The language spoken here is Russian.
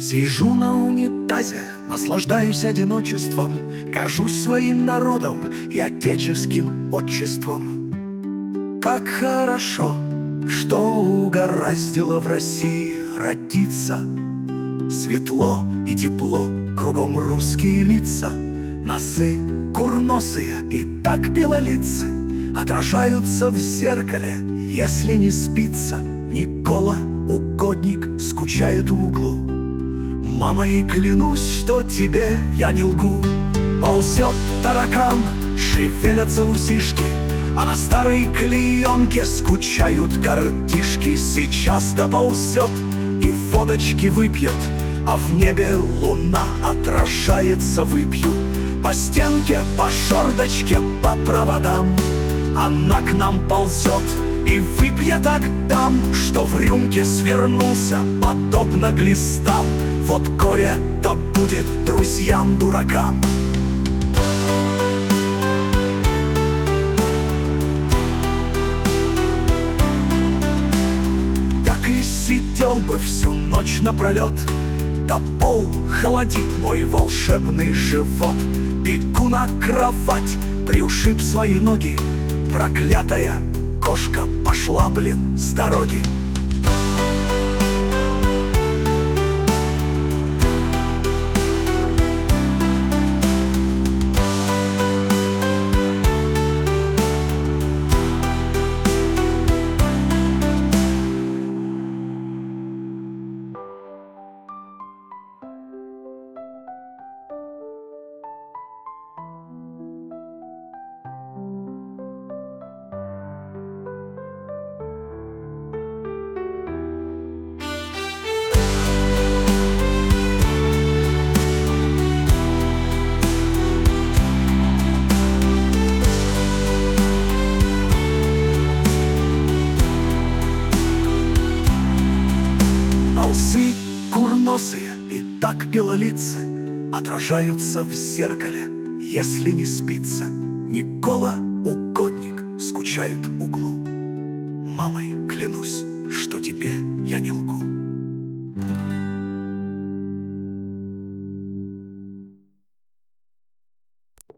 Сижу на унитазе, наслаждаюсь одиночеством, горжусь своим народом и отеческим отчеством. Как хорошо, что угораздило в России родиться. Светло и тепло, кругом русские лица, носы курносые и так белолицы отражаются в зеркале, если не спится. Никола, угодник, скучает в углу. Мама, и клянусь, что тебе я не лгу. Ползет таракан, шевелятся усишки, а на старой клеенке скучают картишки. Сейчас доползет и водочки выпьет, а в небе луна отражается. Выпью по стенке, по шордочке, по проводам. Она к нам ползет, и выпьет так дам, что в рюмке свернулся, подобно глистам. Вот горе-то будет друзьям-дуракам. Так и сидел бы всю ночь напролет, да пол холодит мой волшебный живот. Бегу на кровать, приушиб свои ноги, проклятая кошка пошла, блин, с дороги. Носы курносые и так белолицы отражаются в зеркале, если не спится. Никола, угодник, скучает в углу. Мамой клянусь, что тебе я не лгу.